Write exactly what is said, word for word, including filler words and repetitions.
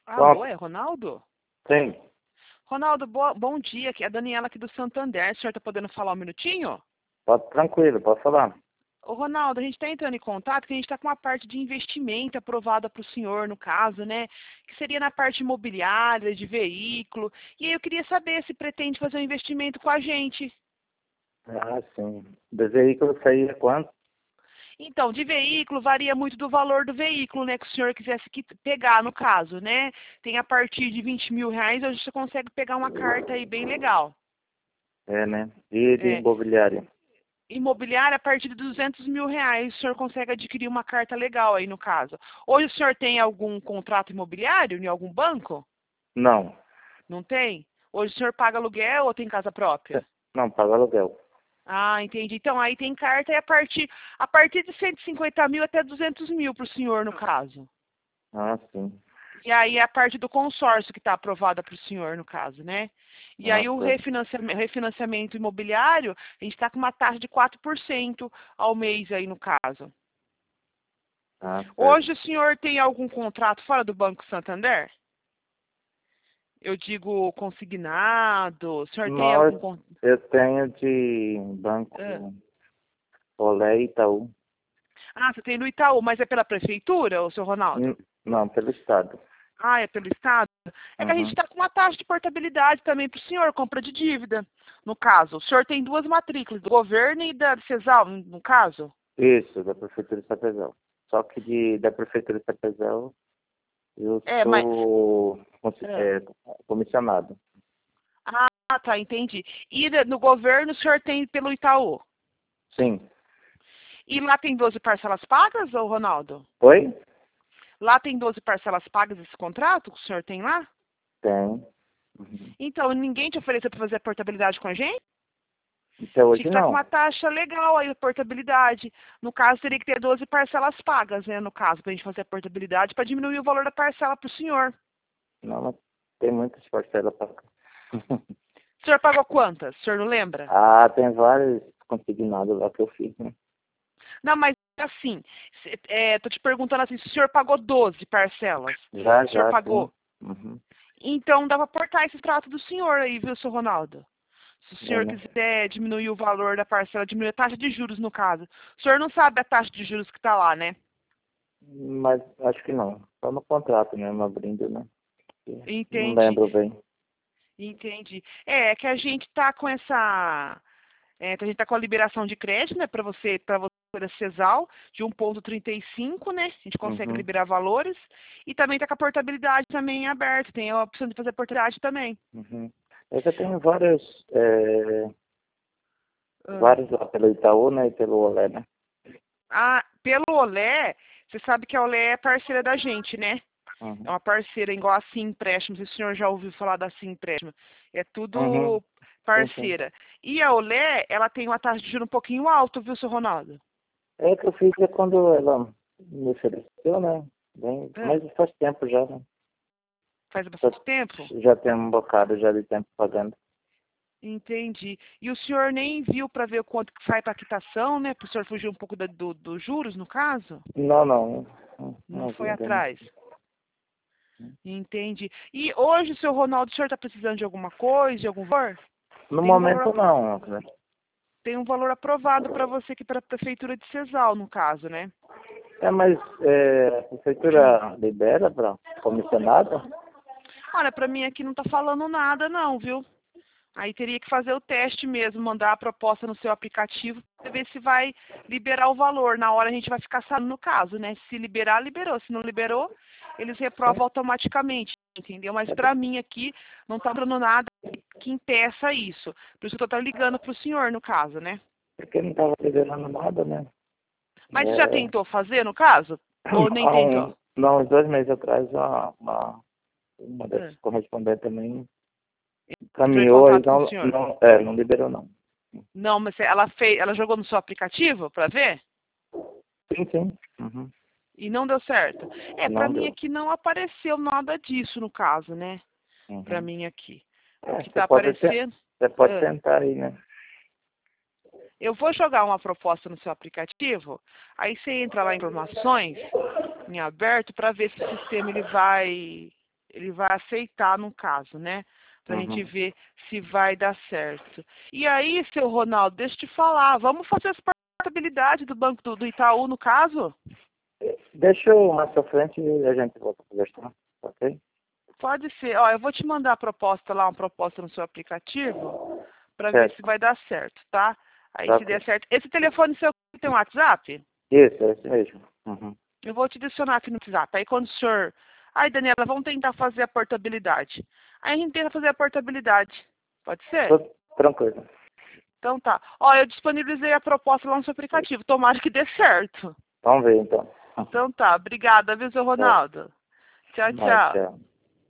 Alô, Bom, é Ronaldo? sim, Ronaldo, boa- bom dia, aqui é a Daniela aqui do Santander. O senhor está podendo falar um minutinho? pode, tranquilo, pode falar. Ô, Ronaldo, a gente está entrando em contato porque a gente está com uma parte de investimento aprovada para o senhor, no caso, né? Que seria na parte imobiliária, de veículo. E aí eu queria saber se pretende fazer um investimento com a gente. Ah, sim. Do veículo saía quanto? Então, de veículo varia muito do valor do veículo, né? Que o senhor quisesse que- pegar, no caso, né? Tem a partir de vinte mil reais, hoje você consegue pegar uma carta aí bem legal. É, né? E de É, imobiliária? imobiliária, a partir de duzentos mil reais, o senhor consegue adquirir uma carta legal aí, no caso. Hoje o senhor tem algum contrato imobiliário em algum banco? Não. Não tem? Hoje o senhor paga aluguel ou tem casa própria? Não, paga aluguel. Ah, entendi. Então aí tem carta e a partir, a partir de cento e cinquenta mil até duzentos mil para o senhor, no caso. Ah, sim. E aí é a parte do consórcio que está aprovada para o senhor, no caso, né? E Ah, aí o tá. refinanciamento, refinanciamento imobiliário, a gente está com uma taxa de quatro por cento ao mês aí, no caso. Ah, certo. Hoje o senhor tem algum contrato fora do Banco Santander? Eu digo consignado, o senhor tem Nós, algum con- eu tenho de ah. banco Olé e Itaú. Ah, você tem no Itaú, mas é pela prefeitura, ô senhor Hum, Ronaldo? Não, pelo Estado. Ah, é pelo Estado? É que a gente Uhum. está com uma taxa de portabilidade também para o senhor, compra de dívida. No caso, o senhor tem duas matrículas, do governo e da Cesal, no caso? Isso, da Prefeitura de Sapezal. Só que de, da Prefeitura de Sapezal eu É, mas... sou consi- é. é, comissionado. Ah, tá, entendi. E da- no governo o senhor tem pelo Itaú? Sim. E lá tem doze parcelas pagas, ô Ronaldo? Oi? Lá tem doze parcelas pagas esse contrato que o senhor tem lá? Tem. Uhum. Então, ninguém te ofereceu para fazer a portabilidade com a gente? Até Tinha hoje que estar com uma não. taxa legal aí, a portabilidade. No caso, teria que ter doze parcelas pagas, né? No caso, para a gente fazer a portabilidade, para diminuir o valor da parcela para o senhor. Não, mas tem muitas parcelas para cá. O senhor pagou quantas? O senhor não lembra? Ah, tem vários consignados lá que eu fiz, né? Não, mas assim, se- é, tô te perguntando assim, se o senhor pagou doze parcelas, Já, o senhor já, sim. pagou. Uhum. Então, dá para portar esse trato do senhor aí, viu, seu Ronaldo? Se o É, senhor né? quiser diminuir o valor da parcela, diminuir a taxa de juros, no caso. O senhor não sabe a taxa de juros que está lá, né? Mas acho que não. Só no contrato mesmo, abrindo, né? Não Entendi, lembro bem. entendi. É, é que a gente tá com essa... É, que a gente tá com a liberação de crédito, né, para você, para você da Cesal, de um ponto trinta e cinco, né? A gente consegue Uhum. liberar valores. E também tá com a portabilidade também aberta. Tem a opção de fazer portabilidade também. Uhum. Eu já tenho vários, é, Ah, vários lá pelo Itaú, né? E pelo Olé, né? Ah, pelo Olé, você sabe que a Olé é parceira da gente, né? É Uhum. uma parceira igual a Sim Empréstimo, se o senhor já ouviu falar da Sim Empréstimo. É Uhum. tudo Sim, sim. parceira. E a Olé, ela tem uma taxa de juros um pouquinho alta, viu, seu Ronaldo? É que eu fiz é quando ela me ofereceu, né? Bem, É, mas faz tempo já, né? faz Já, bastante tempo? já tem um bocado já de tempo pagando. Entendi. E o senhor nem viu para ver o quanto que sai para a quitação, né? Para o senhor fugir um pouco da- do, dos juros, no caso? Não, não. Não, Não não vi foi ainda não. atrás. Entendi. E hoje, seu Ronaldo, o senhor está precisando de alguma coisa, de algum valor? No Tem um valor, momento não, né? tem um valor aprovado para você aqui para a prefeitura de Cesal, no caso, né? É, mas é, a prefeitura libera para comissionado? Olha, para mim aqui não está falando nada, não, viu? Aí teria que fazer o teste mesmo, mandar a proposta no seu aplicativo para ver se vai liberar o valor. Na hora a gente vai ficar sabendo no caso, né? Se liberar, liberou. Se não liberou, eles reprovam automaticamente, entendeu? Mas É, para mim aqui não está dando nada que impeça isso. Por isso que eu estou ligando para o senhor, no caso, né? porque não estava liberando nada, né? Mas você já É, tentou fazer, no caso? Ou nem há tentou? um, não, uns dois meses atrás, uma, uma, uma das É. correspondentes também Entrou em caminhou e contato com o não, senhor? não, é, não liberou não. Não, mas ela fez, ela jogou no seu aplicativo para ver? Sim, sim. Uhum. E não deu certo. É, pra Não mim deu. aqui não apareceu nada disso no caso, né? Pra Uhum. mim aqui. O É, que você tá pode, te- aparecendo. você pode é, tentar aí, né? Eu vou jogar uma proposta no seu aplicativo, aí você entra lá em informações, em aberto, para ver se o sistema ele vai ele vai aceitar no caso, né? Pra Uhum. gente ver se vai dar certo. E aí, seu Ronaldo, deixa eu te falar, vamos fazer as portabilidade do Banco do, do Itaú, no caso? Deixa eu mais pra frente e a gente volta a conversar, ok? Pode ser. Ó, eu vou te mandar a proposta lá, uma proposta no seu aplicativo, para ver Certo. se vai dar certo, tá? Aí Tá se der ok. certo. Esse telefone seu tem um WhatsApp? Isso, é esse mesmo. Uhum. Eu vou te adicionar aqui no WhatsApp. Aí quando o senhor... Ai, Daniela, vamos tentar fazer a portabilidade. Aí a gente tenta fazer a portabilidade. Pode ser? Tô tranquilo. Então tá. Ó, eu disponibilizei a proposta lá no seu aplicativo. Tomara que dê certo. Vamos ver então. Então tá. Obrigada, viu, seu Tá. Ronaldo? Tchau, Vai, tchau. tchau.